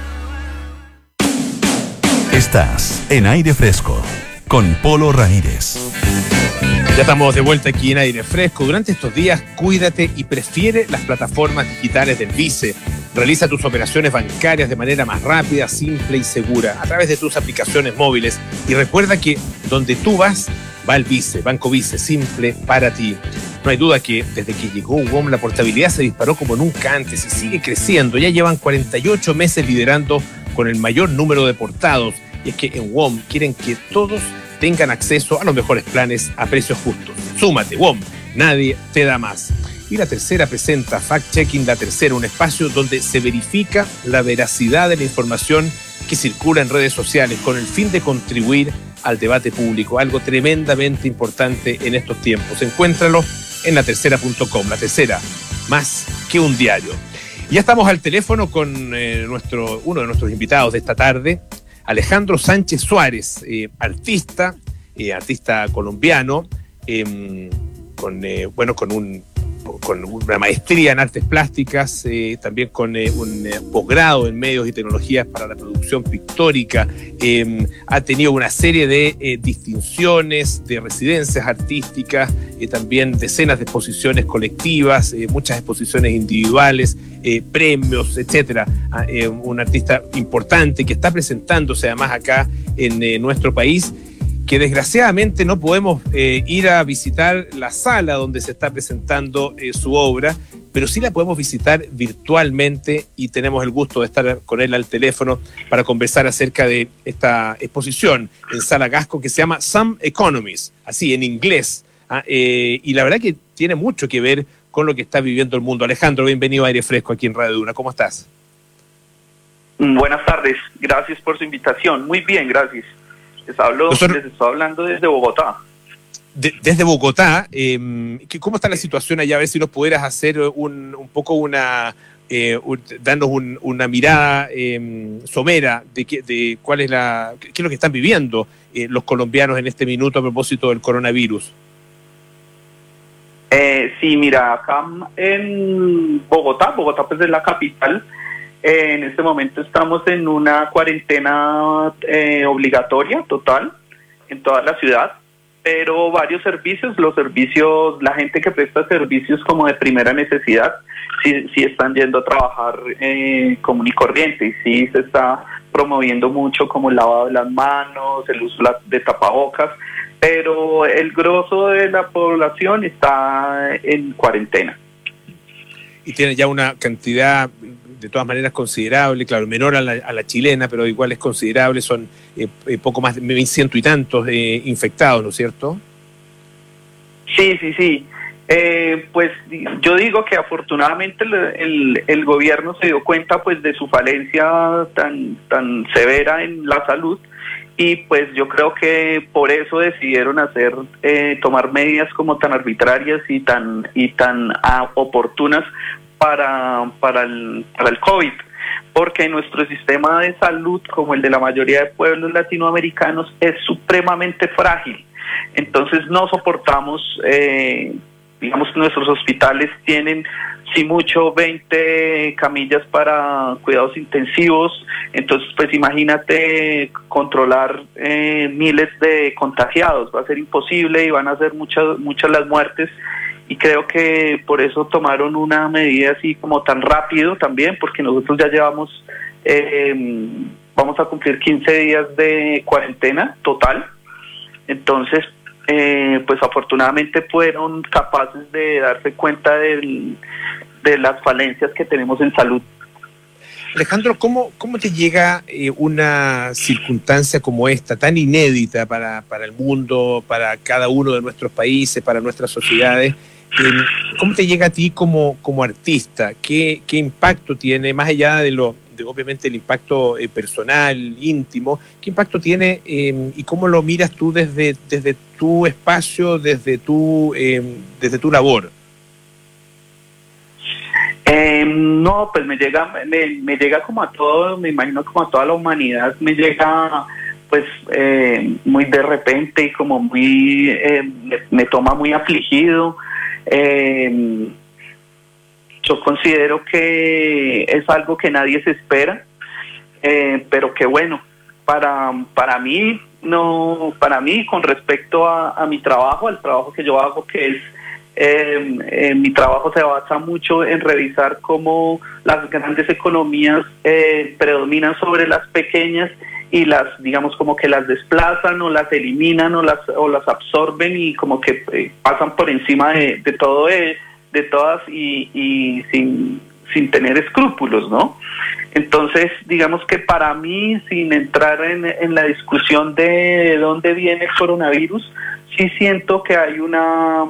Estás en Aire Fresco con Polo Ramírez. Ya estamos de vuelta aquí en Aire Fresco. Durante estos días, cuídate y prefiere las plataformas digitales del Vice. Realiza tus operaciones bancarias de manera más rápida, simple y segura a través de tus aplicaciones móviles. Y recuerda que donde tú vas, va el Vice, Banco Vice, simple para ti. No hay duda que desde que llegó WOM la portabilidad se disparó como nunca antes y sigue creciendo. Ya llevan 48 meses liderando con el mayor número de portados. Y es que en WOM quieren que todos tengan acceso a los mejores planes a precios justos. Súmate, WOM, nadie te da más. Y La Tercera presenta Fact Checking La Tercera, un espacio donde se verifica la veracidad de la información que circula en redes sociales con el fin de contribuir al debate público, algo tremendamente importante en estos tiempos. Encuéntralo en latercera.com. La Tercera, más que un diario. Y ya estamos al teléfono con uno de nuestros invitados de esta tarde, Alejandro Sánchez Suárez, artista colombiano, con una maestría en artes plásticas, también con un posgrado en medios y tecnologías para la producción pictórica. Ha tenido una serie de distinciones, de residencias artísticas, también decenas de exposiciones colectivas, muchas exposiciones individuales, premios, etcétera. Un artista importante que está presentándose además acá en nuestro país, que desgraciadamente no podemos ir a visitar la sala donde se está presentando su obra, pero sí la podemos visitar virtualmente y tenemos el gusto de estar con él al teléfono para conversar acerca de esta exposición en Sala Gasco que se llama Some Economies, así en inglés, y la verdad que tiene mucho que ver con lo que está viviendo el mundo. Alejandro, bienvenido a Aire Fresco aquí en Radio Duna. ¿Cómo estás? Buenas tardes, gracias por su invitación. Muy bien, gracias. Les estoy hablando desde Bogotá. Desde Bogotá, ¿cómo está la situación allá? A ver si nos pudieras hacer darnos una mirada somera de cuál es qué es lo que están viviendo los colombianos en este minuto a propósito del coronavirus. Sí, mira, acá en Bogotá pues es la capital. En este momento estamos en una cuarentena obligatoria total en toda la ciudad, pero varios servicios, la gente que presta servicios como de primera necesidad, sí están yendo a trabajar común y corriente, y sí se está promoviendo mucho como el lavado de las manos, el uso de tapabocas, pero el grosso de la población está en cuarentena. Y tiene ya una cantidad de todas maneras considerable, claro, menor a la chilena, pero igual es considerable, son poco más de 1,100 y tantos infectados, ¿no es cierto? Sí. Pues yo digo que afortunadamente el gobierno se dio cuenta pues de su falencia tan severa en la salud, y pues yo creo que por eso decidieron tomar medidas como tan arbitrarias y tan oportunas para el COVID, porque nuestro sistema de salud, como el de la mayoría de pueblos latinoamericanos, es supremamente frágil. Entonces no soportamos, nuestros hospitales tienen, si mucho, 20 camillas para cuidados intensivos. Entonces, pues imagínate controlar miles de contagiados, va a ser imposible y van a ser muchas las muertes. Y creo que por eso tomaron una medida así como tan rápido también, porque nosotros ya llevamos, vamos a cumplir 15 días de cuarentena total. Entonces, pues afortunadamente fueron capaces de darse cuenta de las falencias que tenemos en salud. Alejandro, ¿cómo te llega una circunstancia como esta, tan inédita para el mundo, para cada uno de nuestros países, para nuestras sociedades? ¿Cómo te llega a ti como artista? ¿Qué impacto tiene, más allá de obviamente el impacto personal, íntimo. ¿Qué impacto tiene y cómo lo miras tú desde tu espacio, desde tu labor? No, pues me llega como a todo, me imagino como a toda la humanidad, me llega pues muy de repente y como muy, me toma muy afligido. Yo considero que es algo que nadie se espera, pero que bueno, para mí con respecto a mi trabajo, al trabajo que yo hago, que es mi trabajo se basa mucho en revisar cómo las grandes economías predominan sobre las pequeñas y digamos como que las desplazan o las eliminan o las absorben y como que pasan por encima de todo de todas y sin tener escrúpulos, ¿no? Entonces, digamos que para mí, sin entrar en la discusión de dónde viene el coronavirus, sí siento que hay una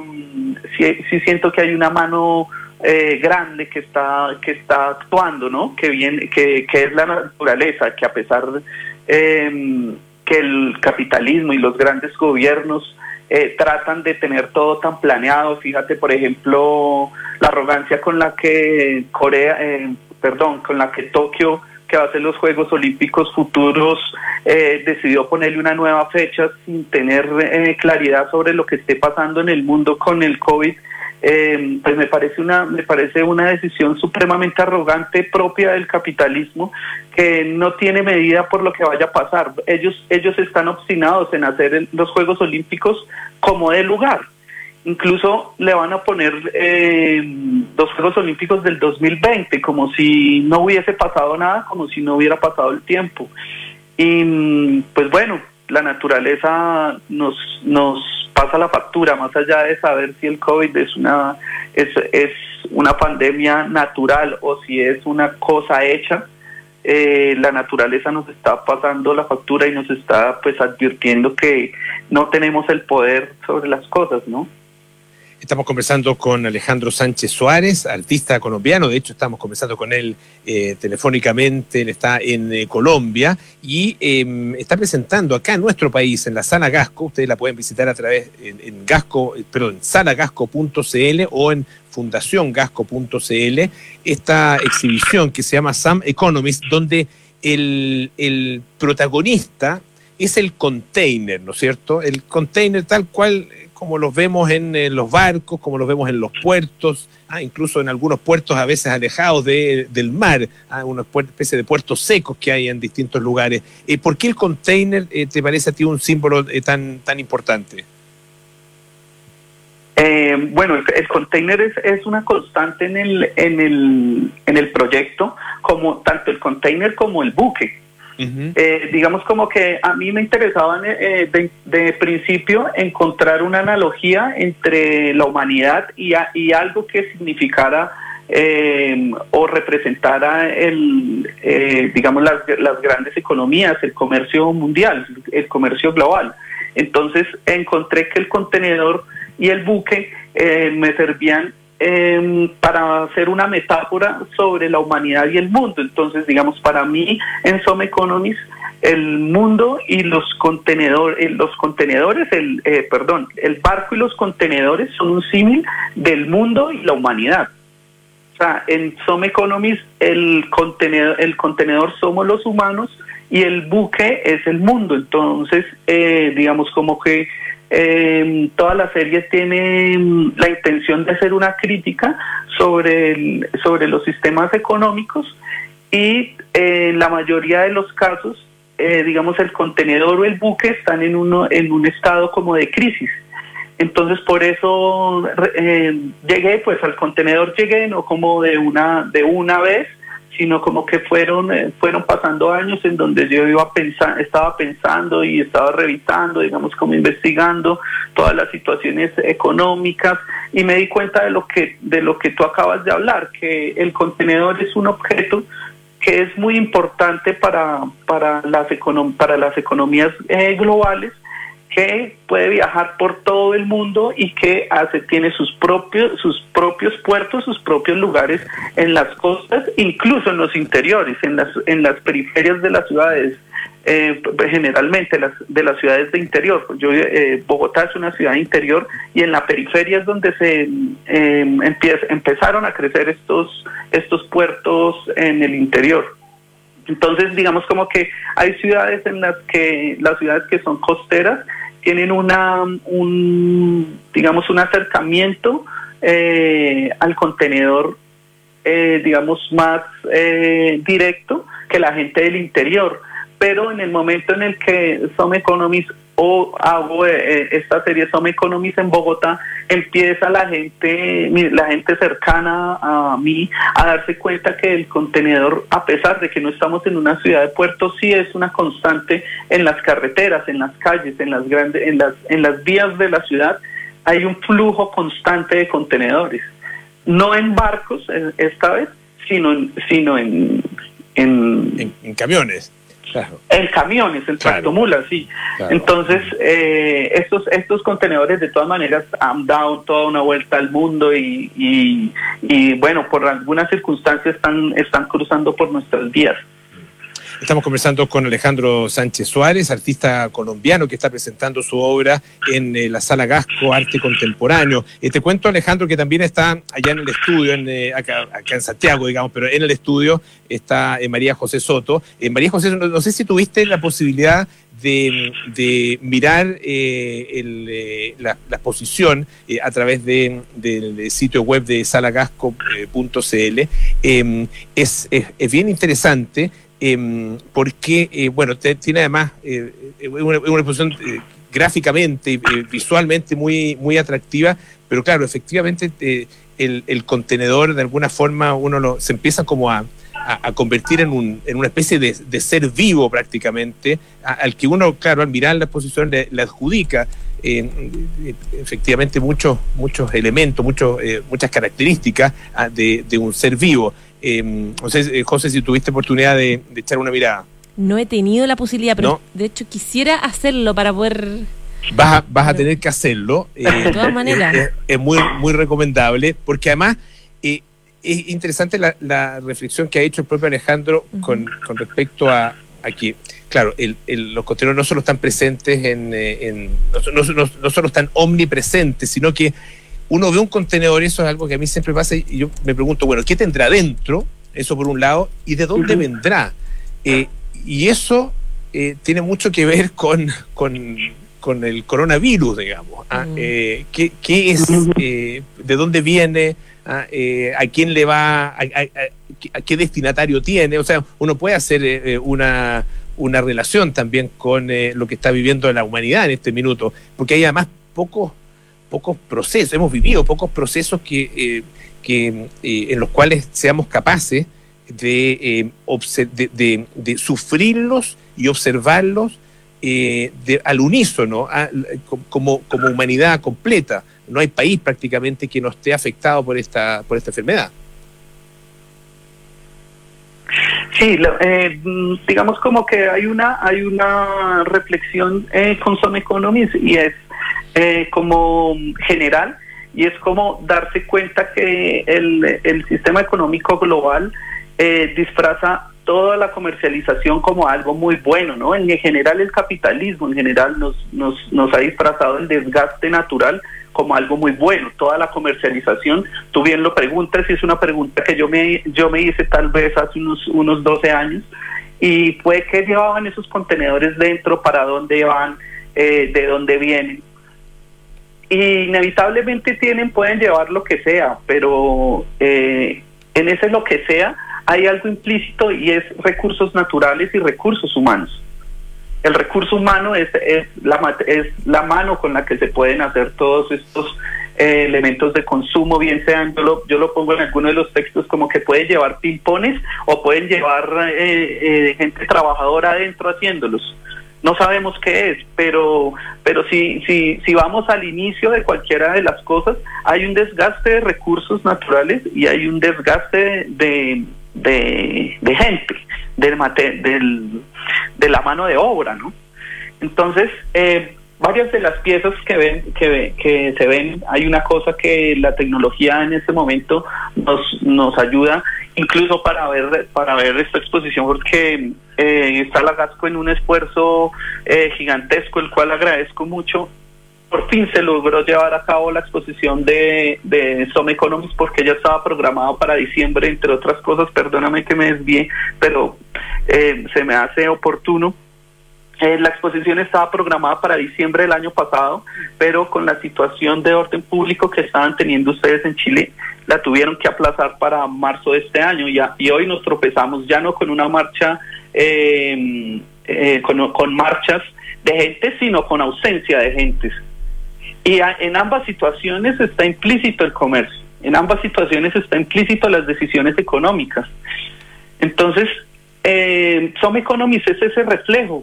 mano grande que está actuando, ¿no? Que es la naturaleza, que a pesar que el capitalismo y los grandes gobiernos tratan de tener todo tan planeado. Fíjate, por ejemplo, la arrogancia con la que con la que Tokio, que va a hacer los Juegos Olímpicos futuros, decidió ponerle una nueva fecha sin tener claridad sobre lo que esté pasando en el mundo con el COVID. Pues me parece una decisión supremamente arrogante propia del capitalismo, que no tiene medida por lo que vaya a pasar. Ellos están obstinados en hacer los Juegos Olímpicos como de lugar. Incluso le van a poner los Juegos Olímpicos del 2020 como si no hubiese pasado nada, como si no hubiera pasado el tiempo. Y pues bueno, la naturaleza nos pasa la factura, más allá de saber si el COVID es una pandemia natural o si es una cosa hecha. La naturaleza nos está pasando la factura y nos está pues advirtiendo que no tenemos el poder sobre las cosas, ¿no? Estamos conversando con Alejandro Sánchez Suárez, artista colombiano. De hecho, estamos conversando con él telefónicamente. Él está en Colombia y está presentando acá en nuestro país, en la Sala Gasco. Ustedes la pueden visitar a través en salagasco.cl o en fundaciongasco.cl. Esta exhibición que se llama Some Economist, donde el protagonista es el container, ¿no es cierto? El container tal cual como los vemos en los barcos, como los vemos en los puertos, incluso en algunos puertos a veces alejados del mar, una especie de puertos secos que hay en distintos lugares. ¿Por qué el container te parece a ti un símbolo tan importante? Bueno, el container es una constante en el proyecto, como tanto el container como el buque. Uh-huh. Digamos como que a mí me interesaba de principio encontrar una analogía entre la humanidad y algo que significara o representara digamos las grandes economías, el comercio mundial, el comercio global. Entonces encontré que el contenedor y el buque me servían para hacer una metáfora sobre la humanidad y el mundo. Entonces, digamos, para mí, en Some Economist, el mundo y el barco y los contenedores son un símil del mundo y la humanidad. O sea, en Some Economist, el contenedor somos los humanos y el buque es el mundo. Entonces, digamos, como que toda la serie tiene la intención de hacer una crítica sobre los sistemas económicos y en la mayoría de los casos, digamos, el contenedor o el buque están en un estado como de crisis. Entonces, por eso llegué, pues al contenedor llegué no como de una vez, sino como que fueron pasando años en donde yo estaba pensando y estaba revisando, digamos, como investigando todas las situaciones económicas, y me di cuenta de lo que tú acabas de hablar, que el contenedor es un objeto que es muy importante para las economías globales, que puede viajar por todo el mundo y que tiene sus propios puertos, sus propios lugares en las costas, incluso en los interiores, en las periferias de las ciudades, generalmente de las ciudades de interior. Bogotá es una ciudad interior y en la periferia es donde se empezaron a crecer estos puertos en el interior. Entonces, digamos como que hay ciudades en las que las ciudades que son costeras tienen un acercamiento al contenedor, digamos, más directo que la gente del interior. Pero en el momento en el que Some Economies o hago esta serie Some Economies en Bogotá, empieza la gente cercana a mí a darse cuenta que el contenedor, a pesar de que no estamos en una ciudad de puerto, sí es una constante en las carreteras, en las calles, en las vías de la ciudad. Hay un flujo constante de contenedores, no en barcos esta vez, sino en camiones. Claro. En camiones, en tractomulas, sí. Claro. Entonces, estos contenedores de todas maneras han dado toda una vuelta al mundo y bueno, por algunas circunstancias están cruzando por nuestras vías. Estamos conversando con Alejandro Sánchez Suárez, artista colombiano que está presentando su obra en la Sala Gasco Arte Contemporáneo. Te cuento, Alejandro, que también está allá en el estudio, acá en Santiago, digamos, pero en el estudio está María José Soto. María José, no sé si tuviste la posibilidad de mirar la exposición a través del sitio web de salagasco.cl. Es bien interesante. Porque, bueno, tiene además una exposición gráficamente y visualmente muy atractiva, pero claro, efectivamente el contenedor de alguna forma se empieza como a convertir en una especie de ser vivo prácticamente, al que uno, claro, al mirar la exposición le adjudica efectivamente muchos elementos, muchas características de un ser vivo. No sé, José, si tuviste oportunidad de echar una mirada. No he tenido la posibilidad, pero ¿no? De hecho quisiera hacerlo para poder... Vas a tener que hacerlo. De todas maneras. Es muy recomendable, porque además es interesante la reflexión que ha hecho el propio Alejandro con respecto a que, claro, los contenedores no solo están presentes no solo están omnipresentes, sino que uno ve un contenedor, eso es algo que a mí siempre pasa, y yo me pregunto, bueno, ¿qué tendrá dentro? Eso por un lado, y ¿de dónde vendrá? Y eso tiene mucho que ver con el coronavirus, digamos. ¿Qué es? ¿De dónde viene? ¿A quién le va? ¿A qué destinatario tiene? O sea, uno puede hacer una relación también con lo que está viviendo la humanidad en este minuto, porque hay además pocos procesos, hemos vivido pocos procesos que en los cuales seamos capaces de sufrirlos y observarlos al unísono, como humanidad completa. No hay país prácticamente que no esté afectado por esta enfermedad. Sí, digamos como que hay una reflexión con Some Economies, y es como general, y es como darse cuenta que el sistema económico global disfraza toda la comercialización como algo muy bueno, ¿no? En general el capitalismo en general nos ha disfrazado el desgaste natural como algo muy bueno. Toda la comercialización, tú bien lo preguntas, y es una pregunta que yo me hice tal vez hace unos 12 años, y fue ¿qué llevaban esos contenedores dentro? ¿Para dónde van? ¿De dónde vienen? Y inevitablemente pueden llevar lo que sea, pero en ese lo que sea hay algo implícito, y es recursos naturales y recursos humanos. El recurso humano es la mano con la que se pueden hacer todos estos elementos de consumo, bien sean, yo lo pongo en alguno de los textos como que puede llevar pimpones o pueden llevar gente trabajadora adentro haciéndolos. No sabemos qué es, pero si vamos al inicio de cualquiera de las cosas, hay un desgaste de recursos naturales y hay un desgaste de gente, de la mano de obra, ¿no? Entonces, varias de las piezas que se ven, hay una cosa que la tecnología en este momento nos ayuda incluso para ver esta exposición, porque está la Gasco en un esfuerzo gigantesco, el cual agradezco mucho. Por fin se logró llevar a cabo la exposición de Some Economics, porque ya estaba programado para diciembre, entre otras cosas. Perdóname que me desvíe, pero se me hace oportuno. La exposición estaba programada para diciembre del año pasado, pero con la situación de orden público que estaban teniendo ustedes en Chile, la tuvieron que aplazar para marzo de este año, y hoy nos tropezamos ya no con una marcha, con marchas de gente, sino con ausencia de gentes. Y en ambas situaciones está implícito el comercio, en ambas situaciones está implícito las decisiones económicas. Entonces, Some Economics es ese reflejo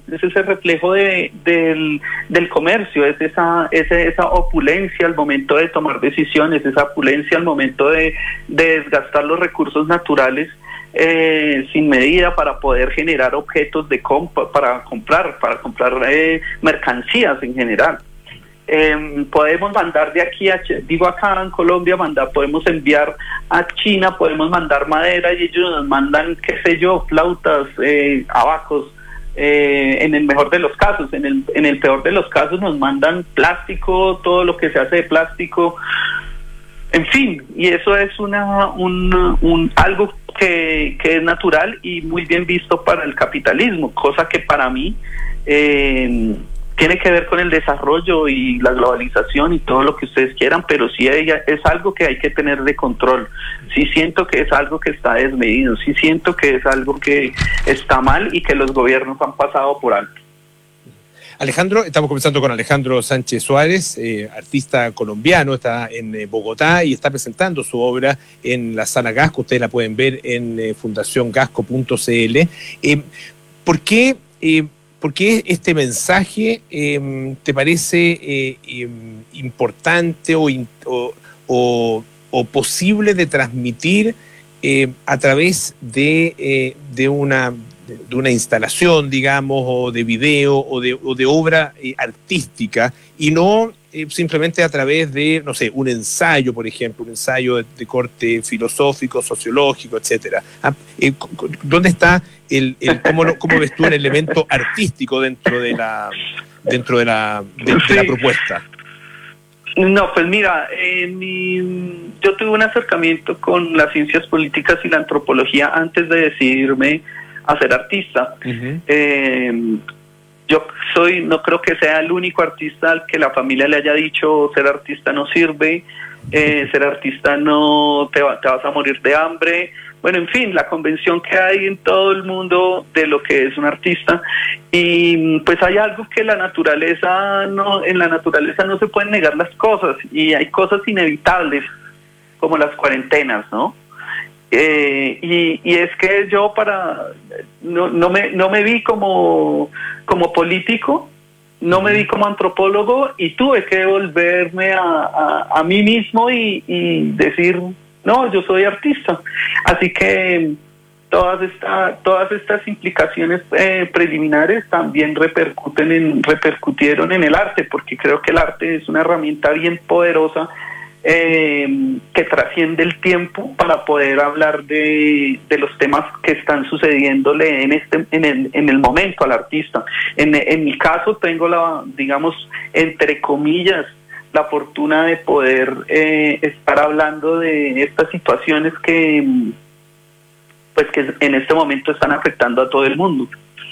del comercio, es esa opulencia al momento de tomar decisiones, esa opulencia al momento de desgastar los recursos naturales sin medida para poder generar objetos de para comprar mercancías en general. Podemos mandar de aquí acá en Colombia, podemos enviar a China, podemos mandar madera y ellos nos mandan, qué sé yo, flautas, abacos, en el mejor de los casos. En el peor de los casos nos mandan plástico, todo lo que se hace de plástico, en fin, y eso es algo que es natural y muy bien visto para el capitalismo, cosa que para mí tiene que ver con el desarrollo y la globalización y todo lo que ustedes quieran, pero sí es algo que hay que tener de control. Sí siento que es algo que está desmedido, sí siento que es algo que está mal y que los gobiernos han pasado por alto. Alejandro, estamos conversando con Alejandro Sánchez Suárez, artista colombiano, está en Bogotá y está presentando su obra en la Sala Gasco. Ustedes la pueden ver en fundaciongasco.cl. ¿Por qué este mensaje te parece importante o posible de transmitir a través de una instalación, digamos, o de video o de obra artística, y no simplemente a través de, no sé, un ensayo, por ejemplo, un ensayo de corte filosófico, sociológico, etcétera? ¿Dónde está cómo ves tú el elemento artístico dentro de la propuesta? No, pues mira, yo tuve un acercamiento con las ciencias políticas y la antropología antes de decidirme a ser artista. Uh-huh. No creo que sea el único artista al que la familia le haya dicho ser artista no sirve, ser artista no te vas a morir de hambre. Bueno, en fin, la convención que hay en todo el mundo de lo que es un artista. Y pues hay algo que en la naturaleza no se pueden negar las cosas, y hay cosas inevitables como las cuarentenas, ¿no? Y es que yo no me vi como político, no me vi como antropólogo, y tuve que volverme a mí mismo y decir, no, yo soy artista. Así que todas estas implicaciones preliminares también repercutieron en el arte, porque creo que el arte es una herramienta bien poderosa que trasciende el tiempo para poder hablar de los temas que están sucediéndole en el momento al artista. En mi caso tengo digamos, entre comillas, la fortuna de poder estar hablando de estas situaciones que en este momento están afectando a todo el mundo.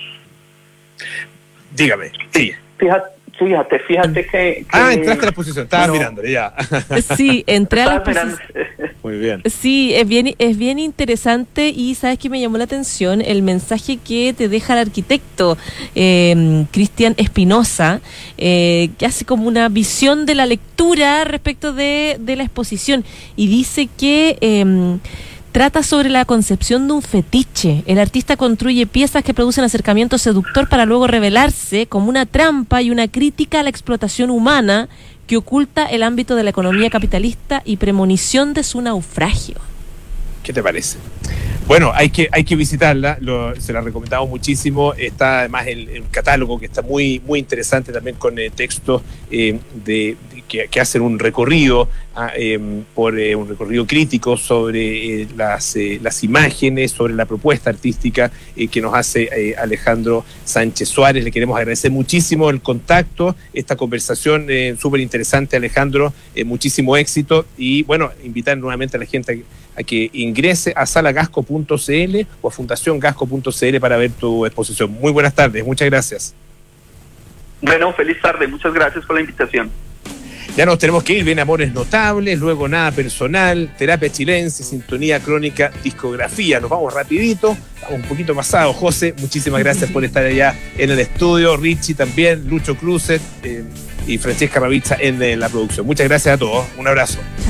Dígame. Sí. Fíjate que entraste a la exposición, estaba mirándole ya. Sí, entré a la exposición. Muy bien. Sí, es bien interesante, y ¿sabes qué me llamó la atención? El mensaje que te deja el arquitecto Cristian Espinosa, que hace como una visión de la lectura respecto de la exposición, y dice que trata sobre la concepción de un fetiche. El artista construye piezas que producen acercamiento seductor para luego revelarse como una trampa y una crítica a la explotación humana que oculta el ámbito de la economía capitalista y premonición de su naufragio. ¿Qué te parece? Bueno, hay que visitarla, se la recomendamos muchísimo. Está además el catálogo, que está muy, muy interesante también, con textos que hacen un recorrido un recorrido crítico sobre las imágenes, sobre la propuesta artística que nos hace Alejandro Sánchez Suárez. Le queremos agradecer muchísimo el contacto, esta conversación súper interesante, Alejandro. Muchísimo éxito, y bueno, invitar nuevamente a la gente a que ingrese a salagasco.cl o a fundaciongasco.cl para ver tu exposición. Muy buenas tardes, muchas gracias. Bueno, feliz tarde, muchas gracias por la invitación. Ya nos tenemos que ir. Viene Amores Notables, luego Nada Personal, Terapia Chilense, Sintonía Crónica, Discografía. Nos vamos rapidito, estamos un poquito pasados. José, muchísimas gracias por estar allá en el estudio. Richie también, Lucho Cruzet y Francesca Ravizza en la producción. Muchas gracias a todos, un abrazo.